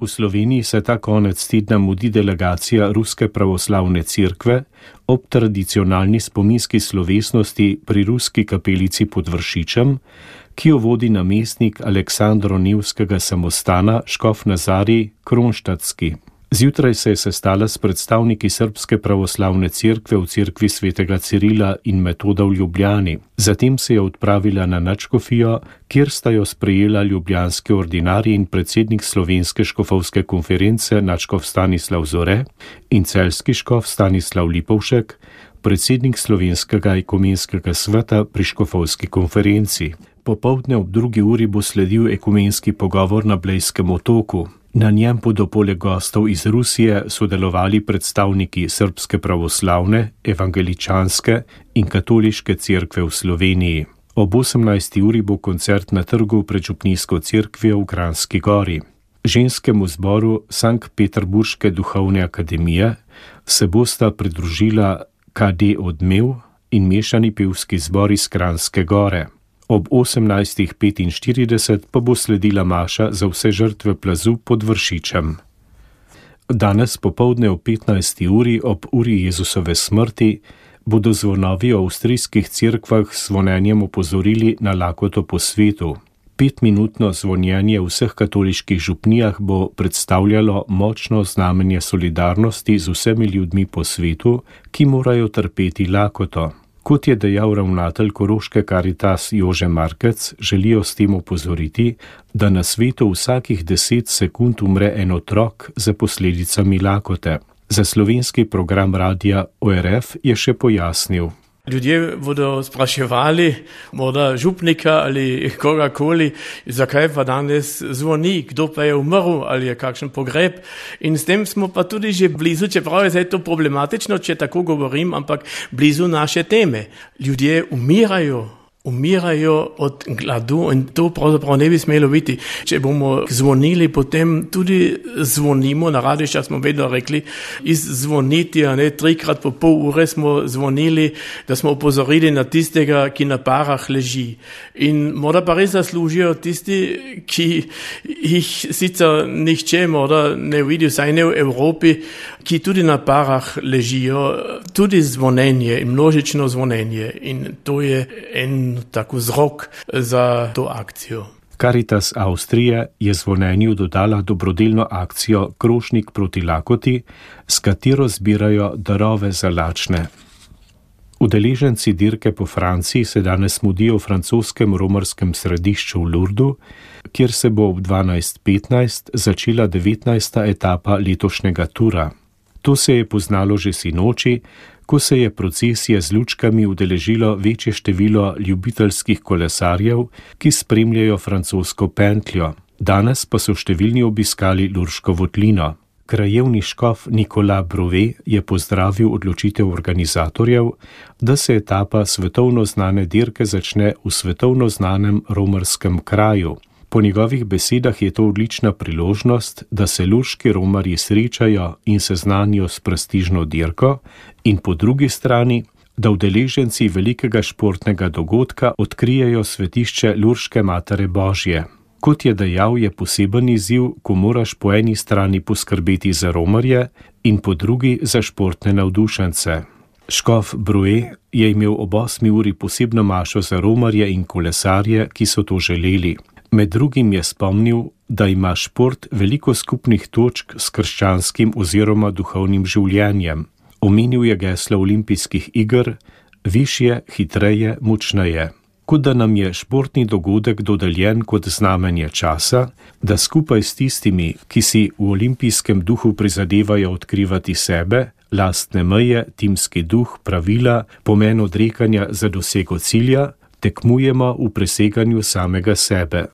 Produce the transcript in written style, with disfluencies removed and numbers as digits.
V Sloveniji se ta konec tedna mudi delegacija Ruske pravoslavne cerkve ob tradicionalni spominski slovesnosti pri Ruski kapelici pod Vršičem, ki jo vodi namestnik Aleksandro Nevskega samostana škof Nazarij Kronštatski. Zjutraj se je sestala s predstavniki Srbske pravoslavne cerkve v cerkvi svetega Cirila in Metoda v Ljubljani. Zatem se je odpravila na nadškofijo, kjer sta jo sprejela ljubljanski ordinarij in predsednik Slovenske škofovske konference nadškof Stanislav Zore in celjski škof Stanislav Lipovšek, predsednik Slovenskega ekumenskega sveta pri škofovski konferenci. Popoldne ob 2. uri bo sledil ekumenski pogovor na Blejskem otoku. Na njem bodo poleg gostov iz Rusije sodelovali predstavniki Srbske pravoslavne, evangeličanske in katoliške cerkve v Sloveniji. Ob 18. uri bo koncert na trgu pred župnijsko cerkvijo v Kranjski Gori. Ženskemu zboru Sankt-Peterburške duhovne akademije se bosta pridružila KD Odmev in mešani pevski zbor iz Kranjske Gore. Ob 18.45 pa bo sledila maša za vse žrtve plazu pod Vršičem. Danes popoldne ob 15. uri ob uri Jezusove smrti bodo zvonovi v avstrijskih cerkvah s zvonjenjem opozorili na lakoto po svetu. 5-minutno zvonjenje v vseh katoliških župnijah bo predstavljalo močno znamenje solidarnosti z vsemi ljudmi po svetu, ki morajo trpeti lakoto. Kot je dejal ravnatelj Koroške Karitas Jože Markec, želijo s tem opozoriti, da na svetu vsakih 10 sekund umre en otrok za posledicami lakote. Za slovenski program radia ORF je še pojasnil. Ljudje bodo spraševali, morda župnika ali kogakoli, zakaj pa danes zvoni, kdo pa je umrl ali je kakšen pogreb. In s tem smo pa tudi že blizu, čeprav je zdaj to problematično, če tako govorim, ampak blizu naše teme. Ljudje umirajo od gladu in to pravzaprav ne bi smelo biti. Če bomo zvonili, potem tudi zvonimo, na radiščah smo vedno rekli, izzvoniti, 3-krat po pol ure smo zvonili, da smo opozorili na tistega, ki na parah leži. In morda pa res zaslužijo tisti, ki jih sicer nihče morda ne vidi, vsaj ne v Evropi, ki tudi na parah ležijo, tudi zvonenje in množično zvonenje. In to je tako vzrok za to akcijo. Karitas Avstrije je zvonjenju dodala dobrodelno akcijo Krožnik proti lakoti, s katero zbirajo darove za lačne. Udeleženci dirke po Franciji se danes mudijo v francoskem romarskem središču v Lourdu, kjer se bo ob 12.15 začela 19. etapa letošnjega tura. To se je poznalo že sinoči, ko se je procesije z lučkami udeležilo večje število ljubiteljskih kolesarjev, ki spremljajo francosko pentljo. Danes pa so številni obiskali Lurško votlino. Krajevni škof Nicolas Brouvet je pozdravil odločitev organizatorjev, da se etapa svetovno znane dirke začne v svetovno znanem romarskem kraju. Po njegovih besedah je to odlična priložnost, da se lurški romarji srečajo in seznanijo s prestižno dirko in po drugi strani, da udeleženci velikega športnega dogodka odkrijejo svetišče Lurške Matere Božje. Kot je dejal, je poseben izziv, ko moraš po eni strani poskrbeti za romarje in po drugi za športne navdušence. Škof Brouet je imel ob 8. uri posebno mašo za romarje in kolesarje, ki so to želeli. Med drugim je spomnil, da ima šport veliko skupnih točk s krščanskim oziroma duhovnim življenjem. Omenil je geslo olimpijskih iger: višje, hitreje, močneje. Kot da nam je športni dogodek dodeljen kot znamenje časa, da skupaj s tistimi, ki si v olimpijskem duhu prizadevajo odkrivati sebe, lastne meje, timski duh, pravila, pomen odrekanja za dosego cilja, tekmujemo v preseganju samega sebe.